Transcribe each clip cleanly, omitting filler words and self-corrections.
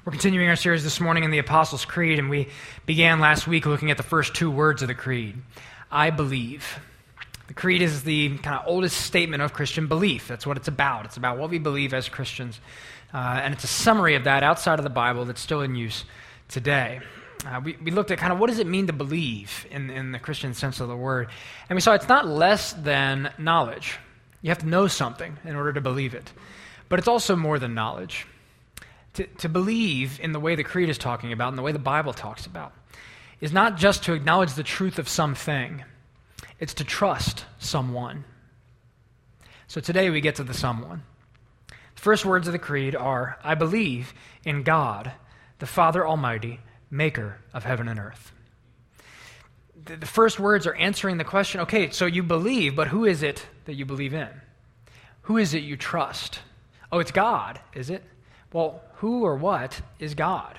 We're continuing our series this morning in the Apostles' Creed, and we began last week looking at the first two words of the Creed, I believe. The Creed is the kind of oldest statement of Christian belief. That's what it's about. It's about what we believe as Christians, and it's a summary of that outside of the Bible that's still in use today. We looked at kind of what does it mean to believe in the Christian sense of the word, and we saw it's not less than knowledge. You have to know something in order to believe it, but it's also more than knowledge. To believe in the way the Creed is talking about and the way the Bible talks about is not just to acknowledge the truth of something, it's to trust someone. So today we get to the someone. The first words of the Creed are, I believe in God, the Father Almighty, maker of heaven and earth. The first words are answering the question, okay, so you believe, but who is it that you believe in? Who is it you trust? Oh, it's God, is it? Well, who or what is God?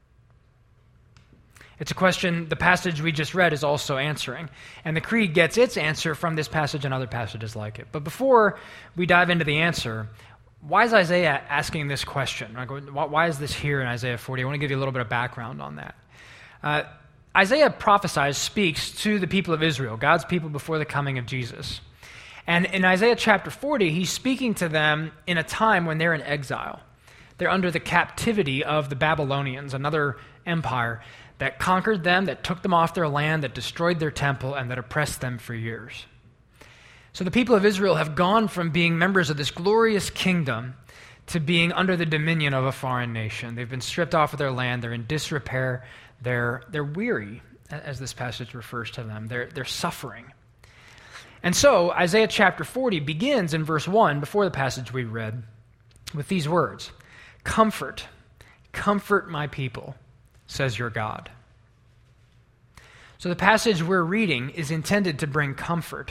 It's a question the passage we just read is also answering, and the Creed gets its answer from this passage and other passages like it. But before we dive into the answer, why is Isaiah asking this question? Why is this here in Isaiah 40? I want to give you a little bit of background on that. Isaiah speaks to the people of Israel, God's people before the coming of Jesus. And in Isaiah chapter 40, he's speaking to them in a time when they're in exile. They're under the captivity of the Babylonians, another empire that conquered them, that took them off their land, that destroyed their temple, and that oppressed them for years. So the people of Israel have gone from being members of this glorious kingdom to being under the dominion of a foreign nation. They've been stripped off of their land. They're in disrepair. They're weary, as this passage refers to them. They're suffering. And so Isaiah chapter 40 begins in verse 1, before the passage we read, with these words, Comfort, comfort my people, says your God. So the passage we're reading is intended to bring comfort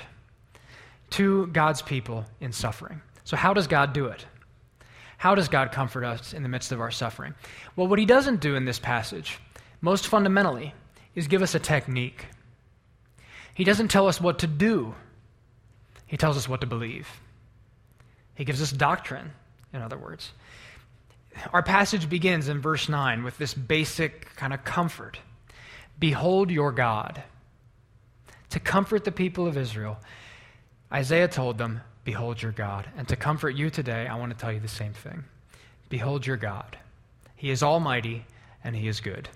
to God's people in suffering. So how does God do it? How does God comfort us in the midst of our suffering? Well, what he doesn't do in this passage, most fundamentally, is give us a technique. He doesn't tell us what to do. He tells us what to believe. He gives us doctrine, in other words. Our passage begins in verse 9 with this basic kind of comfort. Behold your God. To comfort the people of Israel, Isaiah told them, behold your God. And to comfort you today, I want to tell you the same thing. Behold your God. He is almighty and he is good.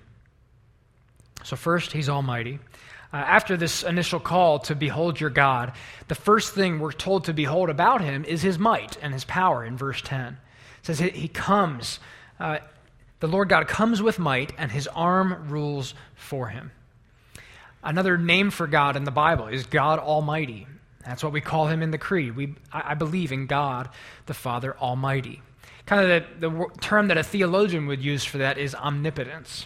So first, he's almighty. After this initial call to behold your God, the first thing we're told to behold about him is his might and his power in verse 10. It says he comes, the Lord God comes with might, and his arm rules for him. Another name for God in the Bible is God Almighty. That's what we call him in the Creed. I believe in God, the Father Almighty. Kind of the term that a theologian would use for that is omnipotence.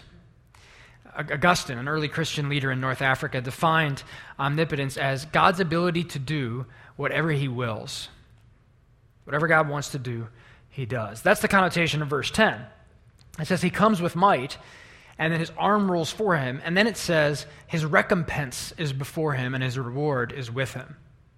Augustine, an early Christian leader in North Africa, defined omnipotence as God's ability to do whatever he wills. Whatever God wants to do, he does. That's the connotation of verse 10. It says he comes with might, and then his arm rules for him, and then it says his recompense is before him and his reward is with him.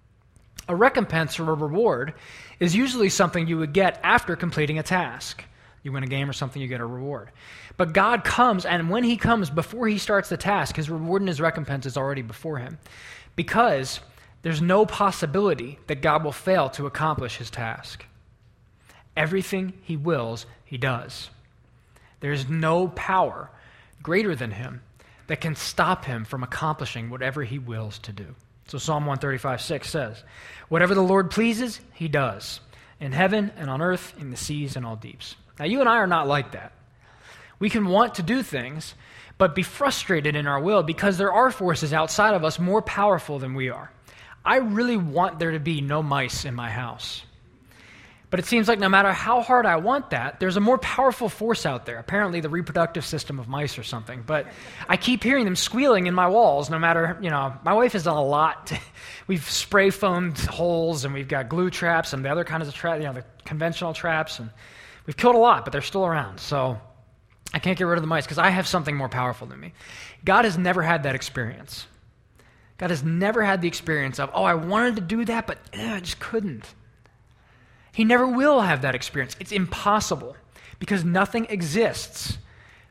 A recompense or a reward is usually something you would get after completing a task. You win a game or something, you get a reward. But God comes, and when he comes, before he starts the task, his reward and his recompense is already before him, because there's no possibility that God will fail to accomplish his task. Everything he wills, he does. There's no power greater than him that can stop him from accomplishing whatever he wills to do. So Psalm 135:6 says, whatever the Lord pleases, he does, in heaven and on earth, in the seas and all deeps. Now you and I are not like that. We can want to do things, but be frustrated in our will because there are forces outside of us more powerful than we are. I really want there to be no mice in my house. But it seems like no matter how hard I want that, there's a more powerful force out there, apparently the reproductive system of mice or something. But I keep hearing them squealing in my walls no matter, my wife has done a lot. We've spray foamed holes, and we've got glue traps and the other kinds of traps, the conventional traps, and we've killed a lot, but they're still around. So I can't get rid of the mice because I have something more powerful than me. God has never had that experience. God has never had the experience of, I wanted to do that, but I just couldn't. He never will have that experience. It's impossible because nothing exists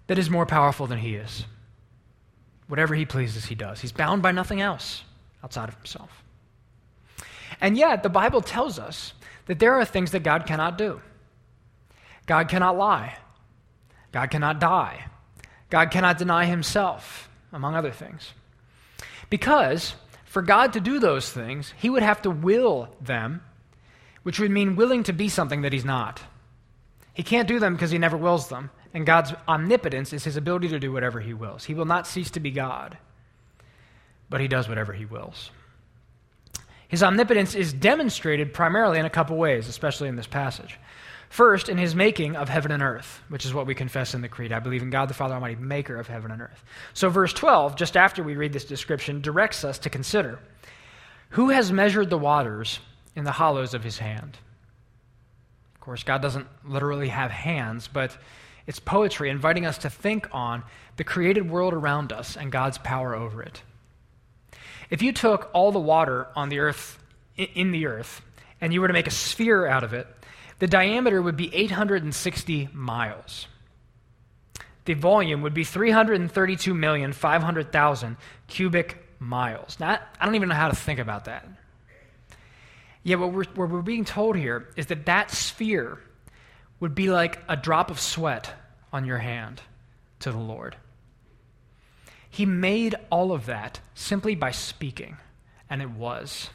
that is more powerful than he is. Whatever he pleases, he does. He's bound by nothing else outside of himself. And yet, the Bible tells us that there are things that God cannot do. God cannot lie. God cannot die. God cannot deny himself, among other things. Because for God to do those things, he would have to will them, which would mean willing to be something that he's not. He can't do them because he never wills them. And God's omnipotence is his ability to do whatever he wills. He will not cease to be God, but he does whatever he wills. His omnipotence is demonstrated primarily in a couple ways, especially in this passage. First, in his making of heaven and earth, which is what we confess in the Creed. I believe in God the Father Almighty, maker of heaven and earth. So verse 12, just after we read this description, directs us to consider, who has measured the waters in the hollows of his hand? Of course, God doesn't literally have hands, but it's poetry inviting us to think on the created world around us and God's power over it. If you took all the water on the earth, in the earth, and you were to make a sphere out of it, the diameter would be 860 miles. The volume would be 332,500,000 cubic miles. Now, I don't even know how to think about that. Yet what we're being told here is that that sphere would be like a drop of sweat on your hand to the Lord. He made all of that simply by speaking, and it was.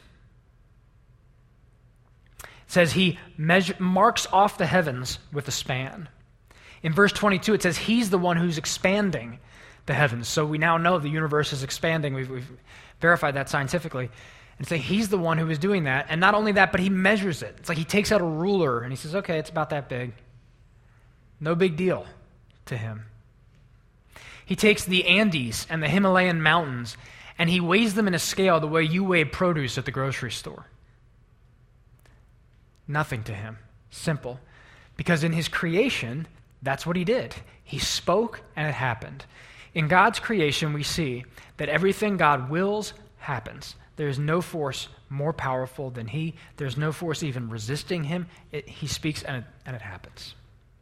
It says he marks off the heavens with a span. In verse 22, it says he's the one who's expanding the heavens. So we now know the universe is expanding. We've verified that scientifically. And say he's the one who is doing that. And not only that, but he measures it. It's like he takes out a ruler and he says, okay, it's about that big. No big deal to him. He takes the Andes and the Himalayan mountains and he weighs them in a scale the way you weigh produce at the grocery store. Nothing to him. Simple. Because in his creation, that's what he did. He spoke and it happened. In God's creation, we see that everything God wills happens. There is no force more powerful than he. There's no force even resisting him. He speaks and it happens.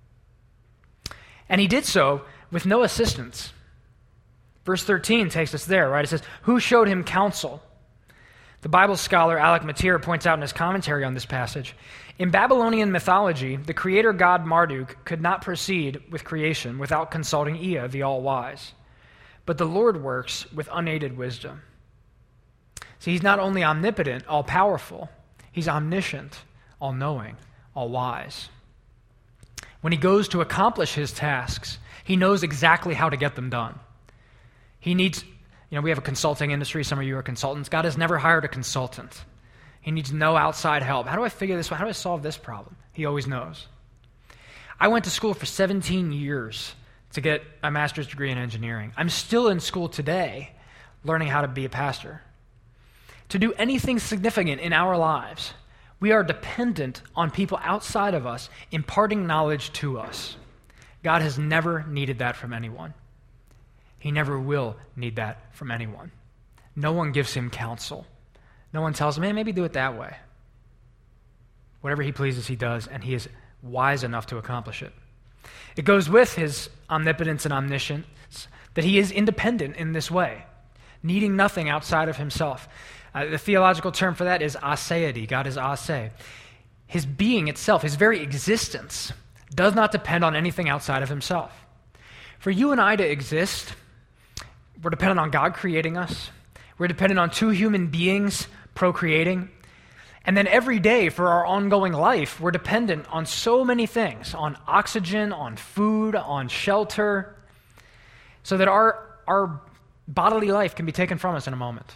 And he did so with no assistance. Verse 13 takes us there, right? It says, who showed him counsel? The Bible scholar Alec Motyer points out in his commentary on this passage, in Babylonian mythology, the creator god Marduk could not proceed with creation without consulting Ea, the all-wise. But the Lord works with unaided wisdom. See, he's not only omnipotent, all-powerful, he's omniscient, all-knowing, all-wise. When he goes to accomplish his tasks, he knows exactly how to get them done. He needs, we have a consulting industry. Some of you are consultants. God has never hired a consultant. He needs no outside help. How do I figure this out? How do I solve this problem? He always knows. I went to school for 17 years to get a master's degree in engineering. I'm still in school today learning how to be a pastor. To do anything significant in our lives, we are dependent on people outside of us imparting knowledge to us. God has never needed that from anyone. He never will need that from anyone. No one gives him counsel. No one tells him, hey, maybe do it that way. Whatever he pleases, he does, and he is wise enough to accomplish it. It goes with his omnipotence and omniscience that he is independent in this way, needing nothing outside of himself. The theological term for that is aseity. God is ase. His being itself, his very existence, does not depend on anything outside of himself. For you and I to exist, we're dependent on God creating us. We're dependent on two human beings procreating. And then every day for our ongoing life, we're dependent on so many things, on oxygen, on food, on shelter, so that our bodily life can be taken from us in a moment.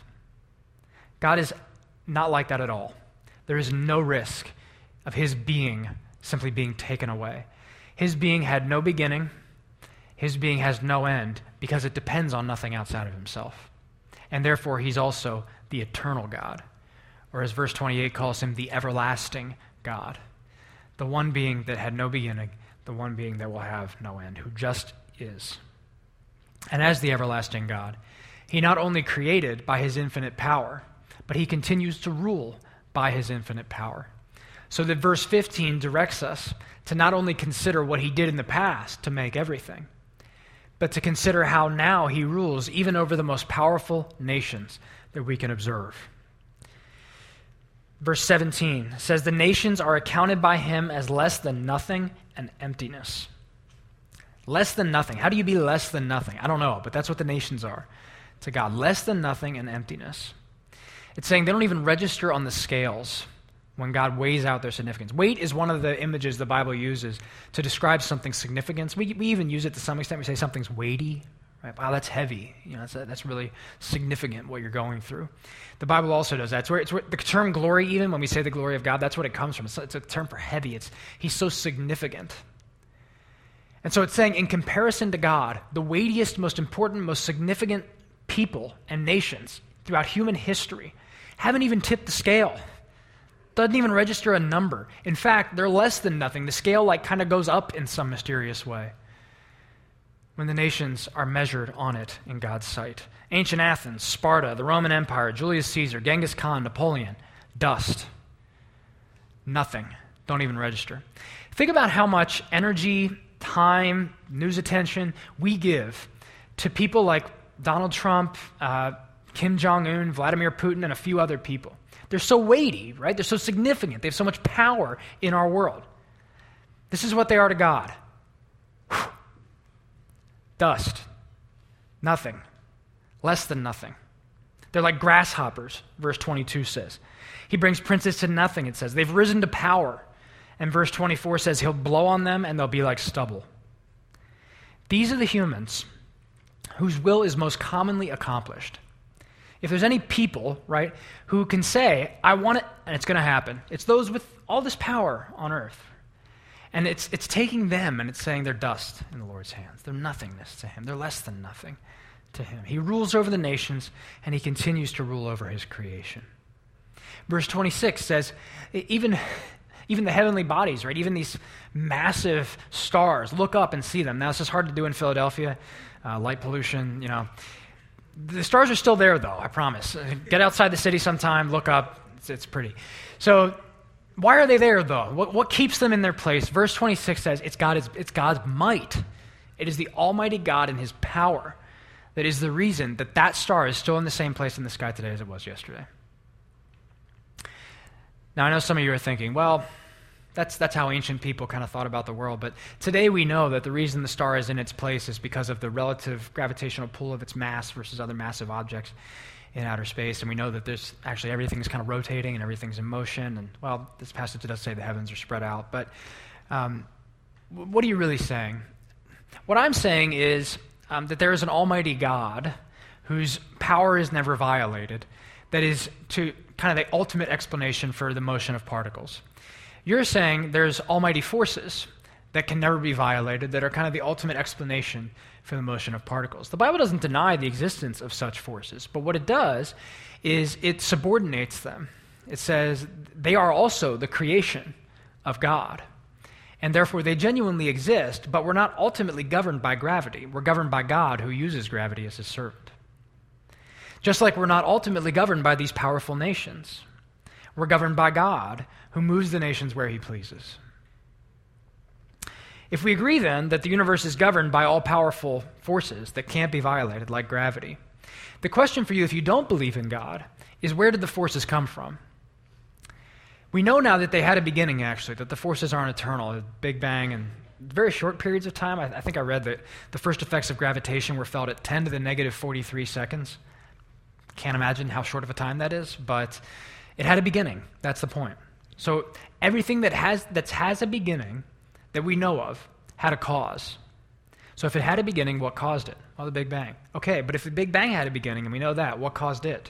God is not like that at all. There is no risk of his being simply being taken away. His being had no beginning. His being has no end because it depends on nothing outside of himself. And therefore, he's also the eternal God. Or as verse 28 calls him, the everlasting God. The one being that had no beginning, the one being that will have no end, who just is. And as the everlasting God, he not only created by his infinite power, but he continues to rule by his infinite power. So that verse 15 directs us to not only consider what he did in the past to make everything, but to consider how now he rules even over the most powerful nations that we can observe. Verse 17 says, the nations are accounted by him as less than nothing and emptiness. Less than nothing. How do you be less than nothing? I don't know, but that's what the nations are to God. Less than nothing and emptiness. It's saying they don't even register on the scales when God weighs out their significance. Weight is one of the images the Bible uses to describe something's significance. We even use it to some extent. We say something's weighty. Right? Wow, that's heavy. That's really significant what you're going through. The Bible also does that. It's where the term glory, even when we say the glory of God, that's what it comes from. It's a term for heavy. He's so significant. And so it's saying in comparison to God, the weightiest, most important, most significant people and nations throughout human history haven't even tipped the scale. Doesn't even register a number. In fact, they're less than nothing. The scale kind of goes up in some mysterious way when the nations are measured on it in God's sight. Ancient Athens, Sparta, the Roman Empire, Julius Caesar, Genghis Khan, Napoleon, dust. Nothing. Don't even register. Think about how much energy, time, news attention we give to people like Donald Trump, Kim Jong-un, Vladimir Putin, and a few other people. They're so weighty, right? They're so significant. They have so much power in our world. This is what they are to God. Dust. Nothing. Less than nothing. They're like grasshoppers, verse 22 says. He brings princes to nothing, it says. They've risen to power. And verse 24 says he'll blow on them and they'll be like stubble. These are the humans whose will is most commonly accomplished. If there's any people, right, who can say, I want it, and it's going to happen, it's those with all this power on earth. And it's taking them and it's saying they're dust in the Lord's hands. They're nothingness to him. They're less than nothing to him. He rules over the nations and he continues to rule over his creation. Verse 26 says, even the heavenly bodies, right, even these massive stars, look up and see them. Now, this is hard to do in Philadelphia, light pollution, The stars are still there, though, I promise. Get outside the city sometime, look up, it's pretty. So, why are they there, though? What keeps them in their place? Verse 26 says, it's God's might. It is the Almighty God and his power that is the reason that star is still in the same place in the sky today as it was yesterday. Now, I know some of you are thinking, well, that's how ancient people kind of thought about the world, but today we know that the reason the star is in its place is because of the relative gravitational pull of its mass versus other massive objects in outer space, and we know that there's actually everything's kind of rotating and everything's in motion, and, well, this passage does say the heavens are spread out, but what are you really saying? What I'm saying is that there is an almighty God whose power is never violated, that is to kind of the ultimate explanation for the motion of particles. You're saying there's almighty forces that can never be violated, that are kind of the ultimate explanation for the motion of particles. The Bible doesn't deny the existence of such forces, but what it does is it subordinates them. It says they are also the creation of God, and therefore they genuinely exist, but we're not ultimately governed by gravity. We're governed by God, who uses gravity as his servant. Just like we're not ultimately governed by these powerful nations. We're governed by God, who moves the nations where he pleases. If we agree then that the universe is governed by all-powerful forces that can't be violated, like gravity, the question for you, if you don't believe in God, is where did the forces come from? We know now that they had a beginning, actually, that the forces aren't eternal. A Big Bang and very short periods of time. I think I read that the first effects of gravitation were felt at 10 to the negative 43 seconds. Can't imagine how short of a time that is, but it had a beginning. That's the point. So everything that has a beginning that we know of had a cause. So if it had a beginning, what caused it? Well, the Big Bang. Okay, but if the Big Bang had a beginning, and we know that, what caused it?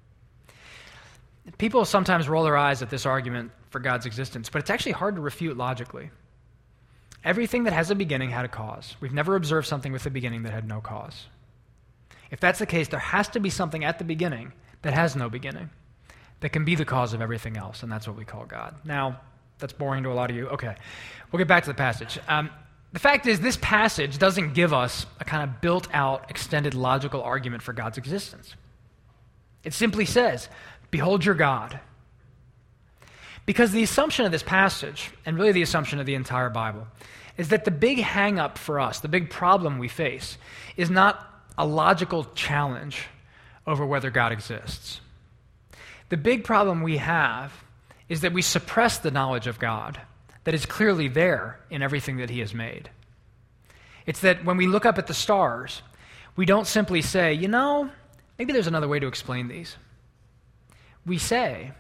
People sometimes roll their eyes at this argument for God's existence, but it's actually hard to refute logically. Everything that has a beginning had a cause. We've never observed something with a beginning that had no cause. If that's the case, there has to be something at the beginning that has no beginning, that can be the cause of everything else, and that's what we call God. Now, that's boring to a lot of you. Okay, we'll get back to the passage. The fact is, this passage doesn't give us a kind of built-out, extended logical argument for God's existence. It simply says, behold your God. Because the assumption of this passage, and really the assumption of the entire Bible, is that the big hang-up for us, the big problem we face, is not a logical challenge over whether God exists. The big problem we have is that we suppress the knowledge of God that is clearly there in everything that he has made. It's that when we look up at the stars, we don't simply say, maybe there's another way to explain these. We say,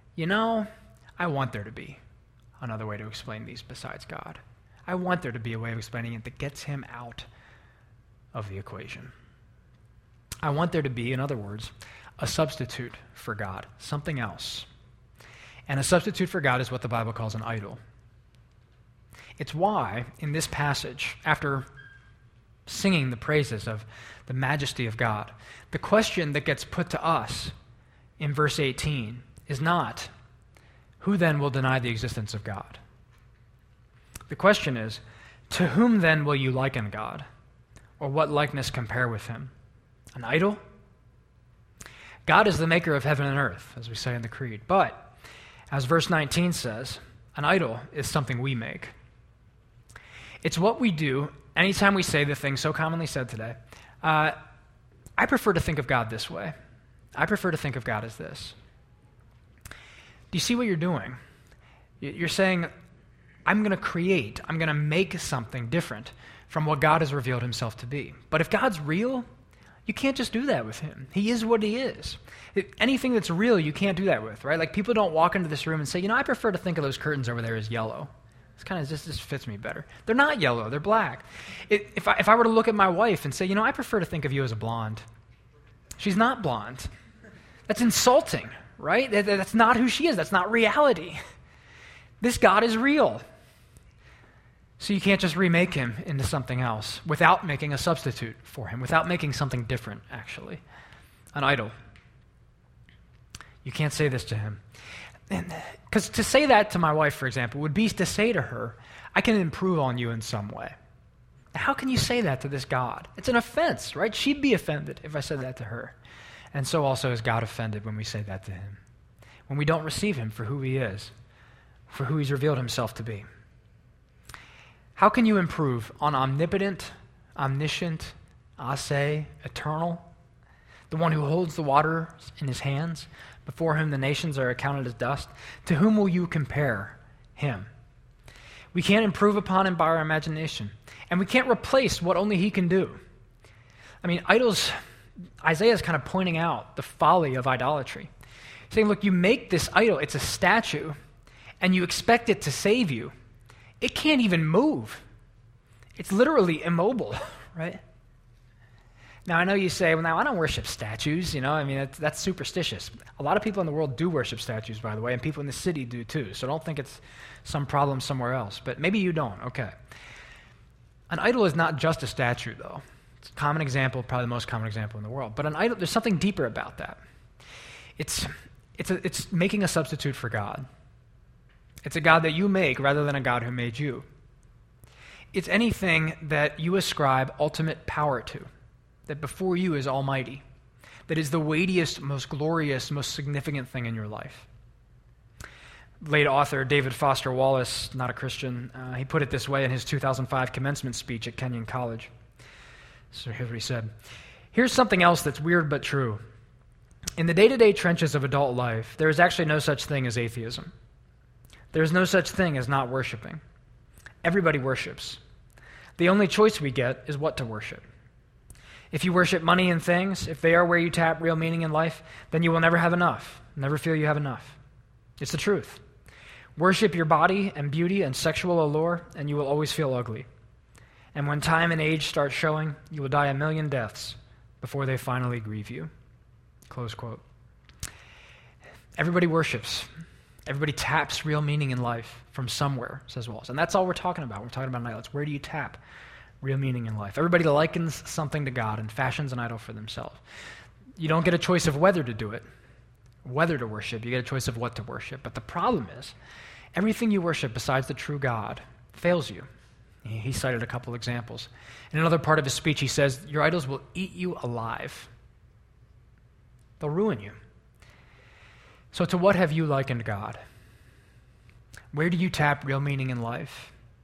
I want there to be another way to explain these besides God. I want there to be a way of explaining it that gets him out of the equation. I want there to be, in other words, a substitute for God, something else. And a substitute for God is what the Bible calls an idol. It's why, in this passage, after singing the praises of the majesty of God, the question that gets put to us in verse 18 is not, who then will deny the existence of God? The question is, to whom then will you liken God? Or what likeness compare with him? An idol? God is the maker of heaven and earth, as we say in the Creed. But, as verse 19 says, an idol is something we make. It's what we do anytime we say the thing so commonly said today. I prefer to think of God this way. I prefer to think of God as this. Do you see what you're doing? You're saying, I'm going to make something different from what God has revealed himself to be. But if God's real, you can't just do that with him. He is what he is. Anything that's real, you can't do that with, right? Like people don't walk into this room and say, I prefer to think of those curtains over there as yellow. It's kind of just fits me better. They're not yellow, they're black. If I were to look at my wife and say, I prefer to think of you as a blonde. She's not blonde. That's insulting, right? That's not who she is. That's not reality. This God is real. So you can't just remake him into something else without making a substitute for him, without making something different, actually. An idol. You can't say this to him. Because to say that to my wife, for example, would be to say to her, I can improve on you in some way. How can you say that to this God? It's an offense, right? She'd be offended if I said that to her. And so also is God offended when we say that to him. When we don't receive him for who he is, for who he's revealed himself to be. How can you improve on omnipotent, omniscient, ase, eternal, the one who holds the waters in his hands, before whom the nations are accounted as dust? To whom will you compare him? We can't improve upon him by our imagination, and we can't replace what only he can do. Idols, Isaiah is kind of pointing out the folly of idolatry. He's saying, look, you make this idol, it's a statue, and you expect it to save you. It can't even move. It's literally immobile, right? Now, I know you say, well, now I don't worship statues, that's superstitious. A lot of people in the world do worship statues, by the way, and people in the city do too, so don't think it's some problem somewhere else, but maybe you don't, okay. An idol is not just a statue, though. It's a common example, probably the most common example in the world, but an idol, there's something deeper about that. It's making a substitute for God. It's a God that you make rather than a God who made you. It's anything that you ascribe ultimate power to, that before you is almighty, that is the weightiest, most glorious, most significant thing in your life. Late author David Foster Wallace, not a Christian, he put it this way in his 2005 commencement speech at Kenyon College. So here's what he said. Here's something else that's weird but true. In the day-to-day trenches of adult life, there is actually no such thing as atheism. There is no such thing as not worshiping. Everybody worships. The only choice we get is what to worship. If you worship money and things, if they are where you tap real meaning in life, then you will never have enough, never feel you have enough. It's the truth. Worship your body and beauty and sexual allure, and you will always feel ugly. And when time and age start showing, you will die a million deaths before they finally grieve you. Close quote. Everybody worships. Everybody taps real meaning in life from somewhere, says Wallace. And that's all we're talking about. We're talking about an idol. It's where do you tap real meaning in life? Everybody likens something to God and fashions an idol for themselves. You don't get a choice of whether to do it, whether to worship. You get a choice of what to worship. But the problem is, everything you worship besides the true God fails you. He cited a couple examples. In another part of his speech, he says, your idols will eat you alive. They'll ruin you. So to what have you likened God? Where do you tap real meaning in life?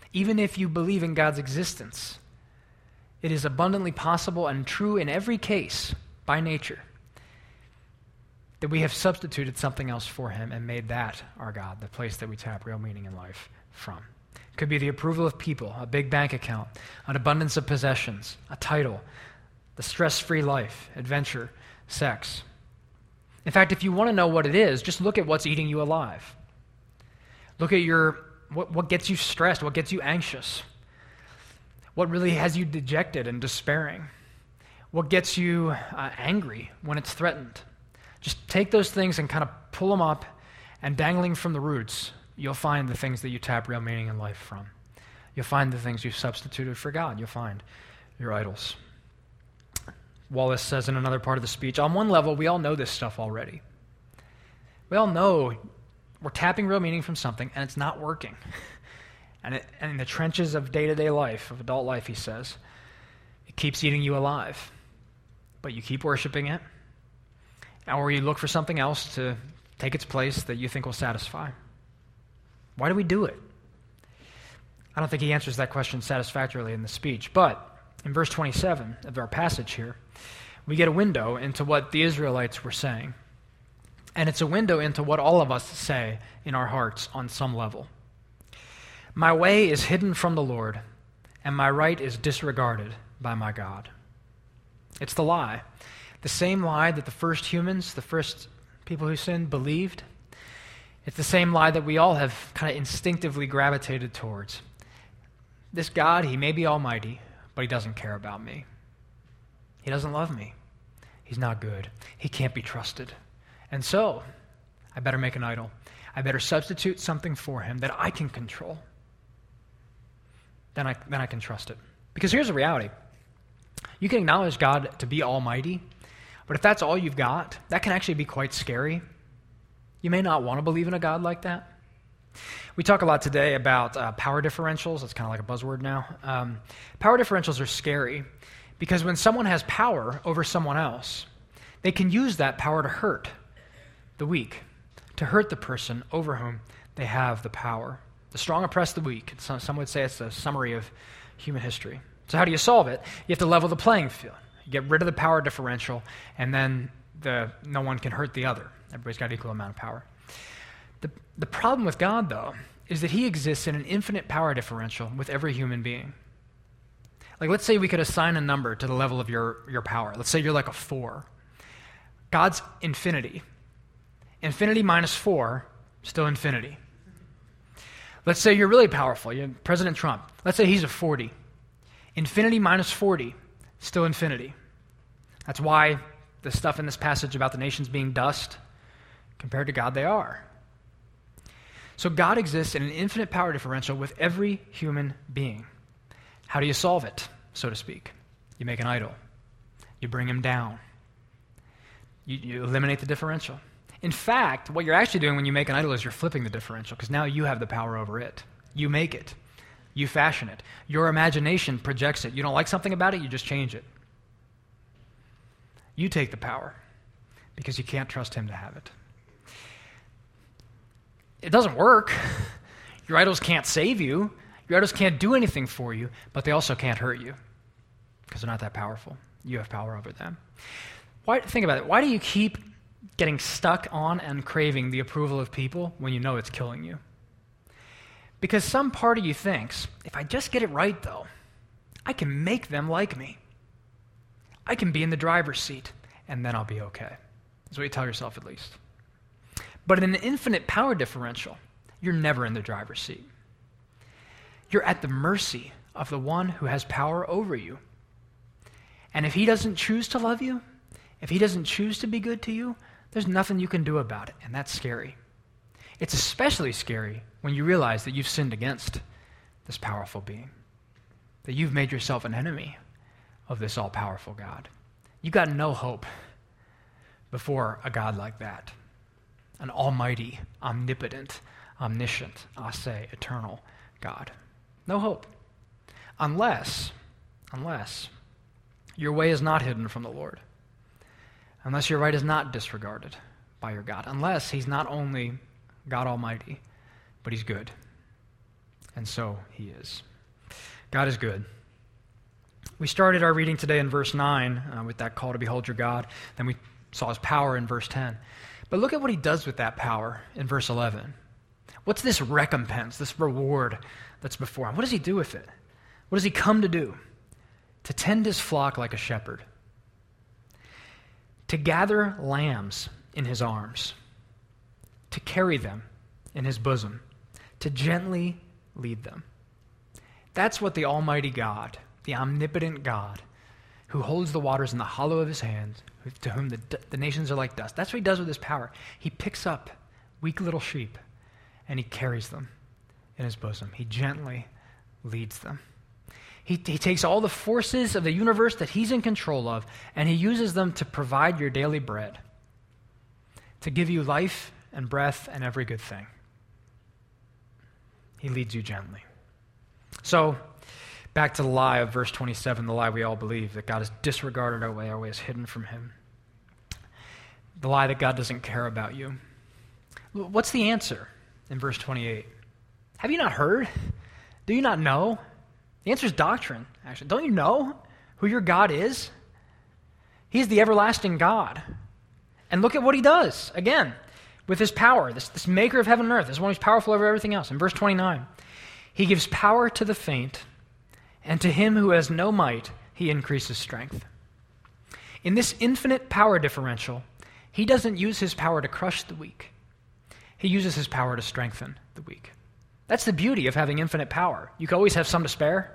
Even if you believe in God's existence, it is abundantly possible and true in every case, by nature, that we have substituted something else for him and made that our God, the place that we tap real meaning in life from. It could be the approval of people, a big bank account, an abundance of possessions, a title, the stress-free life, adventure, sex. In fact, if you want to know what it is, just look at what's eating you alive. Look at what gets you stressed, what gets you anxious, what really has you dejected and despairing, what gets you angry when it's threatened. Just take those things and kind of pull them up, and dangling from the roots, you'll find the things that you tap real meaning in life from. You'll find the things you've substituted for God. You'll find your idols. Wallace says in another part of the speech, on one level, we all know this stuff already. We all know we're tapping real meaning from something, and it's not working. And in the trenches of day-to-day life, of adult life, he says, it keeps eating you alive. But you keep worshiping it, or you look for something else to take its place that you think will satisfy. Why do we do it? I don't think he answers that question satisfactorily in the speech, but in verse 27 of our passage here, we get a window into what the Israelites were saying. And it's a window into what all of us say in our hearts on some level. My way is hidden from the Lord, and my right is disregarded by my God. It's the lie. The same lie that the first humans, the first people who sinned, believed. It's the same lie that we all have kind of instinctively gravitated towards. This God, he may be almighty, but he doesn't care about me. He doesn't love me. He's not good. He can't be trusted. And so, I better make an idol. I better substitute something for him that I can control. Then I can trust it. Because here's the reality. You can acknowledge God to be almighty, but if that's all you've got, that can actually be quite scary. You may not want to believe in a God like that. We talk a lot today about power differentials. It's kind of like a buzzword now. Power differentials are scary because when someone has power over someone else, they can use that power to hurt the weak, to hurt the person over whom they have the power. The strong oppress the weak. Some would say it's a summary of human history. So how do you solve it? You have to level the playing field. You get rid of the power differential, and then no one can hurt the other. Everybody's got equal amount of power. The problem with God, though, is that he exists in an infinite power differential with every human being. Like, let's say we could assign a number to the level of your power. Let's say you're like a 4. God's infinity. Infinity minus 4, still infinity. Let's say you're really powerful. You're President Trump. Let's say he's a 40. Infinity minus 40, still infinity. That's why the stuff in this passage about the nations being dust, compared to God, they are. So God exists in an infinite power differential with every human being. How do you solve it, so to speak? You make an idol. You bring him down. You eliminate the differential. In fact, what you're actually doing when you make an idol is you're flipping the differential, because now you have the power over it. You make it. You fashion it. Your imagination projects it. You don't like something about it, you just change it. You take the power because you can't trust him to have it. It doesn't work. Your idols can't save you. Your idols can't do anything for you, but they also can't hurt you because they're not that powerful. You have power over them. Think about it. Why do you keep getting stuck on and craving the approval of people when you know it's killing you? Because some part of you thinks, if I just get it right, though, I can make them like me. I can be in the driver's seat, and then I'll be okay. That's what you tell yourself, at least. But in an infinite power differential, you're never in the driver's seat. You're at the mercy of the one who has power over you. And if he doesn't choose to love you, if he doesn't choose to be good to you, there's nothing you can do about it, and that's scary. It's especially scary when you realize that you've sinned against this powerful being, that you've made yourself an enemy of this all-powerful God. You got no hope before a God like that, an almighty, omnipotent, omniscient, I say, eternal God. No hope. Unless your way is not hidden from the Lord. Unless your right is not disregarded by your God. Unless he's not only God Almighty, but he's good. and so he is. God is good. We started our reading today in verse 9 with that call to behold your God. Then we saw his power in verse 10. But look at what he does with that power in verse 11. What's this recompense, this reward that's before him? What does he do with it? What does he come to do? To tend his flock like a shepherd. To gather lambs in his arms. To carry them in his bosom. To gently lead them. That's what the Almighty God, the omnipotent God, who holds the waters in the hollow of his hand, to whom the nations are like dust. That's what he does with his power. He picks up weak little sheep and he carries them in his bosom. He gently leads them. He takes all the forces of the universe that he's in control of and he uses them to provide your daily bread, to give you life and breath and every good thing. He leads you gently. So, back to the lie of verse 27, the lie we all believe, that God has disregarded our way is hidden from him. The lie that God doesn't care about you. What's the answer in verse 28? Have you not heard? Do you not know? The answer is doctrine, actually. Don't you know who your God is? He's the everlasting God. And look at what he does, again, with his power, this maker of heaven and earth, this one who's powerful over everything else. In verse 29, he gives power to the faint, and to him who has no might, he increases strength. In this infinite power differential, he doesn't use his power to crush the weak. He uses his power to strengthen the weak. That's the beauty of having infinite power. You can always have some to spare.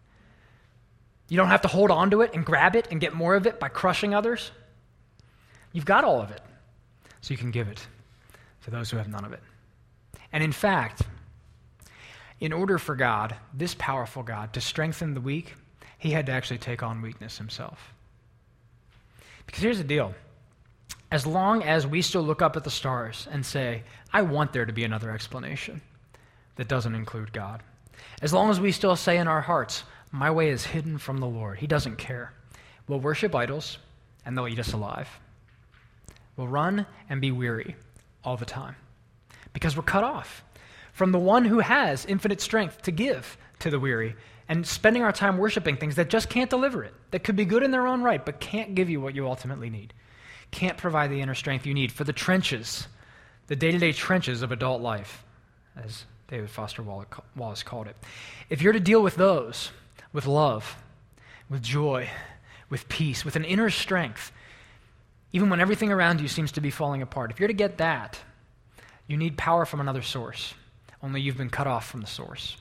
You don't have to hold on to it and grab it and get more of it by crushing others. You've got all of it, so you can give it to those who have none of it. And in fact, in order for God, this powerful God, to strengthen the weak, he had to actually take on weakness himself. Because here's the deal. As long as we still look up at the stars and say, I want there to be another explanation that doesn't include God. As long as we still say in our hearts, my way is hidden from the Lord. He doesn't care. We'll worship idols and they'll eat us alive. We'll run and be weary all the time because we're cut off from the one who has infinite strength to give to the weary, and spending our time worshiping things that just can't deliver it, that could be good in their own right, but can't give you what you ultimately need, can't provide the inner strength you need for the trenches, the day-to-day trenches of adult life, as David Foster Wallace called it. If you're to deal with those with love, with joy, with peace, with an inner strength, even when everything around you seems to be falling apart, if you're to get that, you need power from another source. Only you've been cut off from the source.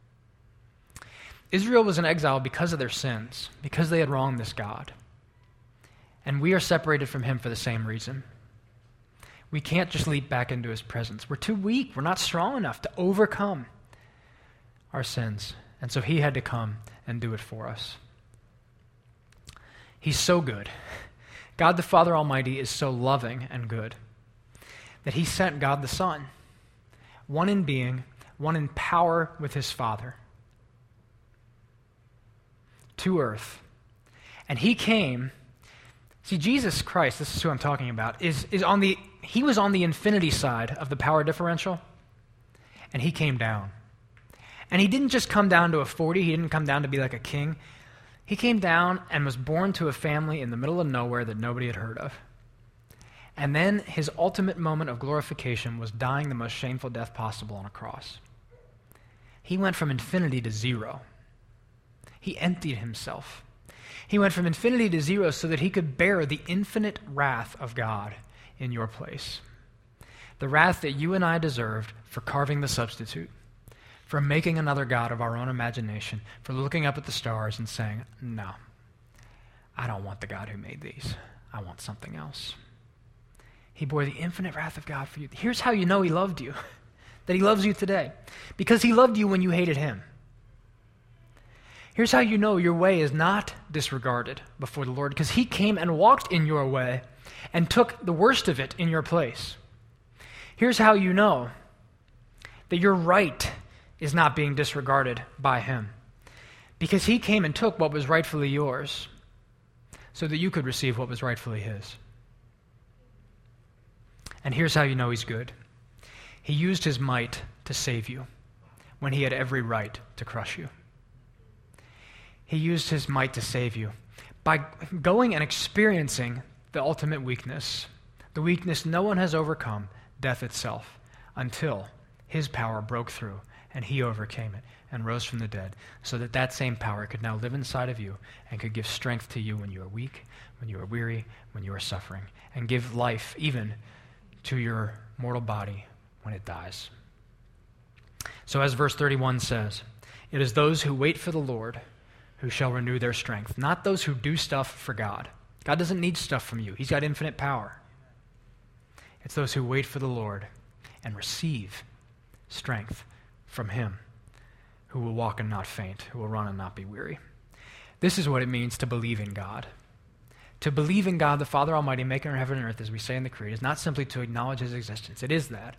Israel was in exile because of their sins, because they had wronged this God. And we are separated from him for the same reason. We can't just leap back into his presence. We're too weak. We're not strong enough to overcome our sins. And so he had to come and do it for us. He's so good. God the Father Almighty is so loving and good that he sent God the Son, one in being, one in power with his Father, to earth. And he came. See, Jesus Christ, this is who I'm talking about, he was on the infinity side of the power differential, and he came down. And he didn't just come down to a 40, he didn't come down to be like a king. He came down and was born to a family in the middle of nowhere that nobody had heard of. And then his ultimate moment of glorification was dying the most shameful death possible on a cross. He went from infinity to zero. He emptied himself. He went from infinity to zero so that he could bear the infinite wrath of God in your place. The wrath that you and I deserved for carving the substitute, for making another God of our own imagination, for looking up at the stars and saying, no, I don't want the God who made these. I want something else. He bore the infinite wrath of God for you. Here's how you know he loved you, that he loves you today. Because he loved you when you hated him. Here's how you know your way is not disregarded before the Lord, because he came and walked in your way and took the worst of it in your place. Here's how you know that your right is not being disregarded by him, because he came and took what was rightfully yours so that you could receive what was rightfully his. And here's how you know he's good. He used his might to save you when he had every right to crush you. He used his might to save you by going and experiencing the ultimate weakness, the weakness no one has overcome, death itself, until his power broke through and he overcame it and rose from the dead, so that that same power could now live inside of you and could give strength to you when you are weak, when you are weary, when you are suffering, and give life even to your mortal body when it dies. So as verse 31 says, it is those who wait for the Lord who shall renew their strength, not those who do stuff for God. God doesn't need stuff from you. He's got infinite power. It's those who wait for the Lord and receive strength from him, who will walk and not faint, who will run and not be weary. This is what it means to believe in God. To believe in God, the Father Almighty, maker of heaven and earth, as we say in the Creed, is not simply to acknowledge his existence. It is that.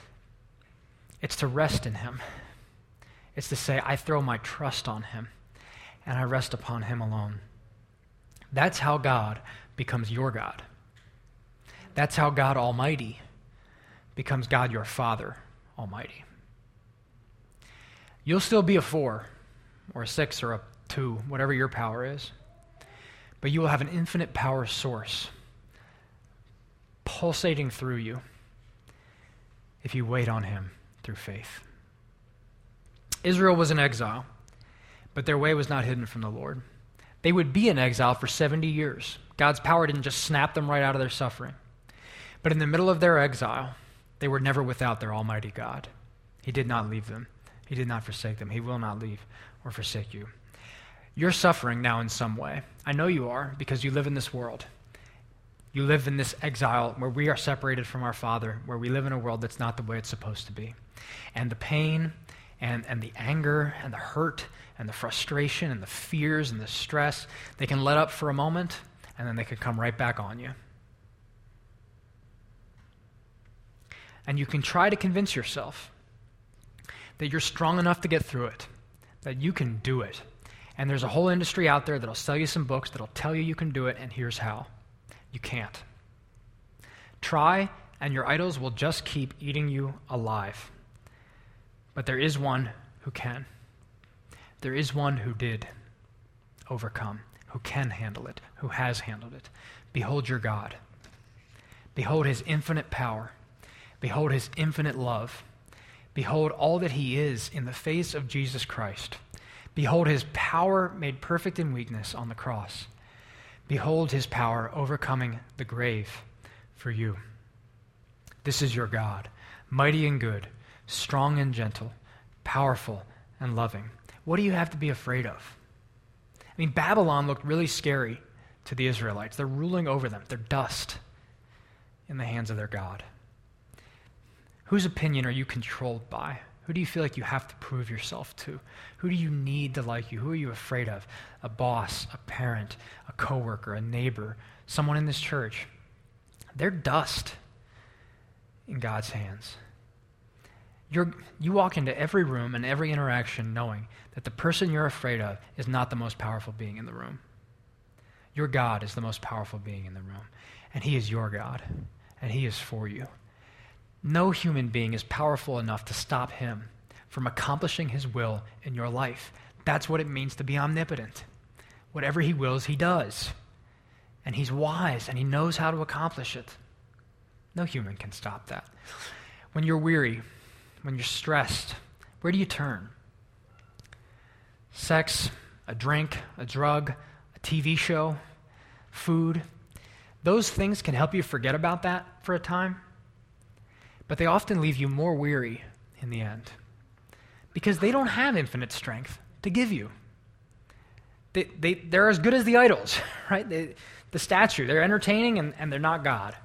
It's to rest in him. It's to say, I throw my trust on him, and I rest upon him alone. That's how God becomes your God. That's how God Almighty becomes God your Father Almighty. You'll still be a 4 or a 6 or a 2, whatever your power is, but you will have an infinite power source pulsating through you if you wait on him through faith. Israel was in exile, but their way was not hidden from the Lord. They would be in exile for 70 years. God's power didn't just snap them right out of their suffering. But in the middle of their exile, they were never without their Almighty God. He did not leave them. He did not forsake them. He will not leave or forsake you. You're suffering now in some way. I know you are, because you live in this world. You live in this exile where we are separated from our Father, where we live in a world that's not the way it's supposed to be. And the pain and the anger and the hurt and the frustration and the fears and the stress, they can let up for a moment, and then they can come right back on you. And you can try to convince yourself that you're strong enough to get through it, that you can do it. And there's a whole industry out there that'll sell you some books that'll tell you can do it, and here's how. You can't. Try, and your idols will just keep eating you alive. But there is one who can. There is one who did overcome, who can handle it, who has handled it. Behold your God. Behold his infinite power. Behold his infinite love. Behold all that he is in the face of Jesus Christ. Behold his power made perfect in weakness on the cross. Behold his power overcoming the grave for you. This is your God, mighty and good, strong and gentle, powerful and loving. What do you have to be afraid of? I mean, Babylon looked really scary to the Israelites. They're ruling over them. They're dust in the hands of their God. Whose opinion are you controlled by? Who do you feel like you have to prove yourself to? Who do you need to like you? Who are you afraid of? A boss, a parent, a coworker, a neighbor, someone in this church. They're dust in God's hands. You walk into every room and every interaction knowing that the person you're afraid of is not the most powerful being in the room. Your God is the most powerful being in the room, and he is your God, and he is for you. No human being is powerful enough to stop him from accomplishing his will in your life. That's what it means to be omnipotent. Whatever he wills, he does. And he's wise, and he knows how to accomplish it. No human can stop that. When you're weary, when you're stressed, where do you turn? Sex, a drink, a drug, a TV show, food. Those things can help you forget about that for a time, but they often leave you more weary in the end because they don't have infinite strength to give you. They're as good as the idols, right? The statue. They're entertaining and they're not God.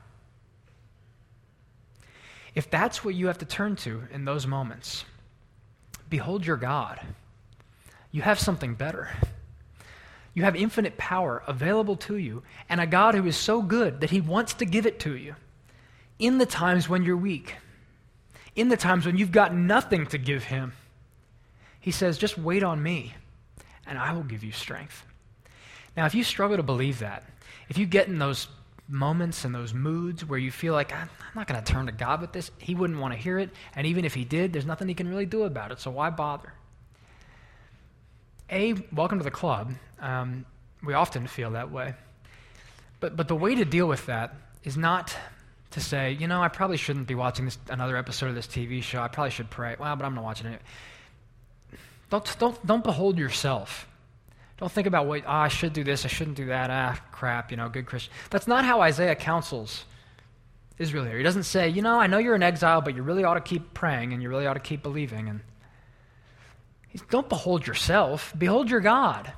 If that's what you have to turn to in those moments, behold your God. You have something better. You have infinite power available to you, and a God who is so good that he wants to give it to you in the times when you're weak, in the times when you've got nothing to give him. He says, just wait on me, and I will give you strength. Now, if you struggle to believe that, if you get in those moments and those moods where you feel like, I'm not going to turn to God with this. He wouldn't want to hear it. And even if he did, there's nothing he can really do about it. So why bother? Welcome to the club. We often feel that way. But the way to deal with that is not to say, I probably shouldn't be watching another episode of this TV show. I probably should pray. Well, but I'm not watching it. Don't behold yourself. Don't think about, I should do this, I shouldn't do that, crap, good Christian. That's not how Isaiah counsels Israel here. He doesn't say, I know you're in exile, but you really ought to keep praying and you really ought to keep believing. And don't behold yourself, behold your God.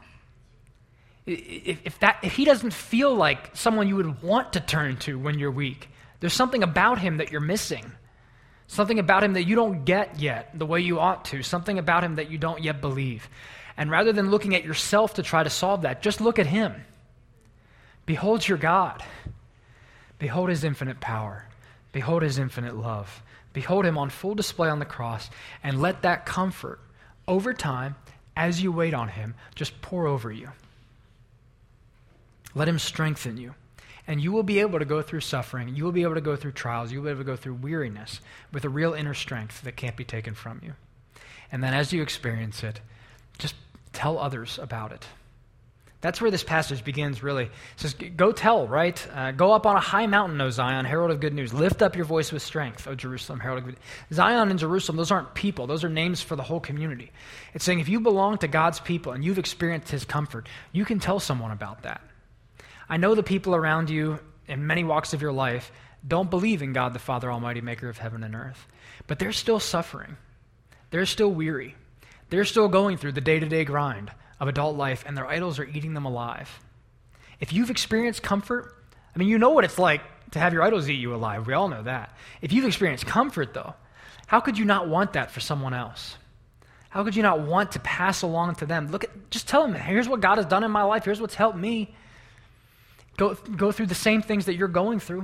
If he doesn't feel like someone you would want to turn to when you're weak, there's something about him that you're missing. Something about him that you don't get yet the way you ought to. Something about him that you don't yet believe. And rather than looking at yourself to try to solve that, just look at him. Behold your God. Behold his infinite power. Behold his infinite love. Behold him on full display on the cross, and let that comfort over time, as you wait on him, just pour over you. Let him strengthen you. And you will be able to go through suffering. You will be able to go through trials. You will be able to go through weariness with a real inner strength that can't be taken from you. And then as you experience it, just tell others about it. That's where this passage begins, really. It says, go tell, right? Go up on a high mountain, O Zion, herald of good news. Lift up your voice with strength, O Jerusalem, herald of good news. Zion and Jerusalem, those aren't people. Those are names for the whole community. It's saying if you belong to God's people and you've experienced his comfort, you can tell someone about that. I know the people around you in many walks of your life don't believe in God the Father Almighty, maker of heaven and earth. But they're still suffering. They're still weary. They're still going through the day-to-day grind of adult life, and their idols are eating them alive. If you've experienced comfort, you know what it's like to have your idols eat you alive. We all know that. If you've experienced comfort, though, how could you not want that for someone else? How could you not want to pass along to them? Just tell them, here's what God has done in my life. Here's what's helped me. Go through the same things that you're going through.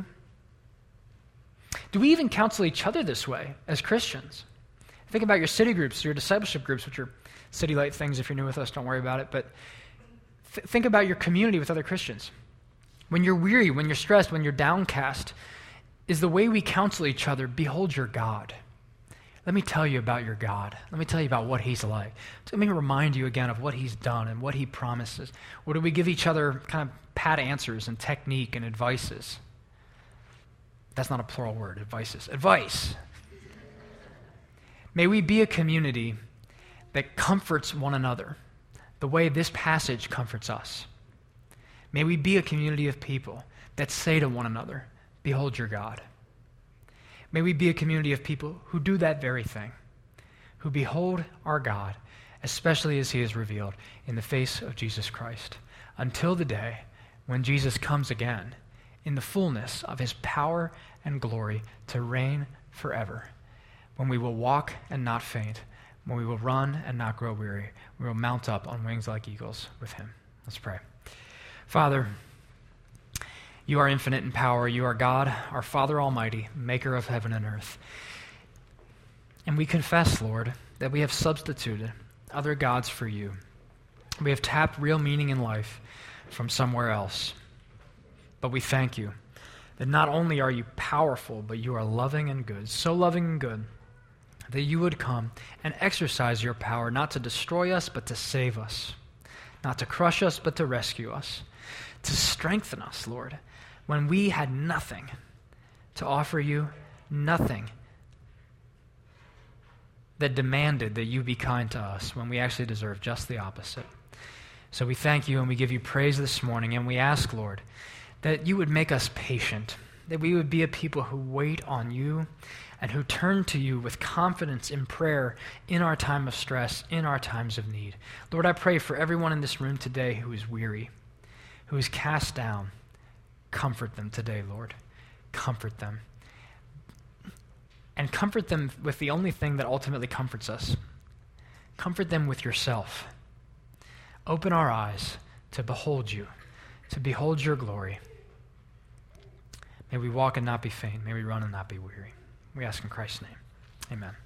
Do we even counsel each other this way as Christians? Think about your city groups, your discipleship groups, which are city light things. If you're new with us, don't worry about it. But think about your community with other Christians. When you're weary, when you're stressed, when you're downcast, is the way we counsel each other, behold your God. Let me tell you about your God. Let me tell you about what he's like. Let me remind you again of what he's done and what he promises. Or do we give each other kind of pat answers and technique and advices? That's not a plural word, advices. Advice. May we be a community that comforts one another the way this passage comforts us. May we be a community of people that say to one another, behold your God. May we be a community of people who do that very thing, who behold our God, especially as he is revealed in the face of Jesus Christ, until the day when Jesus comes again in the fullness of his power and glory to reign forever, when we will walk and not faint, when we will run and not grow weary, we will mount up on wings like eagles with him. Let's pray. Father, you are infinite in power. You are God, our Father Almighty, maker of heaven and earth. And we confess, Lord, that we have substituted other gods for you. We have tapped real meaning in life from somewhere else. But we thank you that not only are you powerful, but you are loving and good, so loving and good that you would come and exercise your power not to destroy us, but to save us, not to crush us, but to rescue us, to strengthen us, Lord, when we had nothing to offer you, nothing that demanded that you be kind to us when we actually deserve just the opposite. So we thank you and we give you praise this morning, and we ask, Lord, that you would make us patient, that we would be a people who wait on you and who turn to you with confidence in prayer in our time of stress, in our times of need. Lord, I pray for everyone in this room today who is weary, who is cast down. Comfort them today, Lord. Comfort them. And comfort them with the only thing that ultimately comforts us. Comfort them with yourself. Open our eyes to behold you, to behold your glory. May we walk and not be faint. May we run and not be weary. We ask in Christ's name. Amen.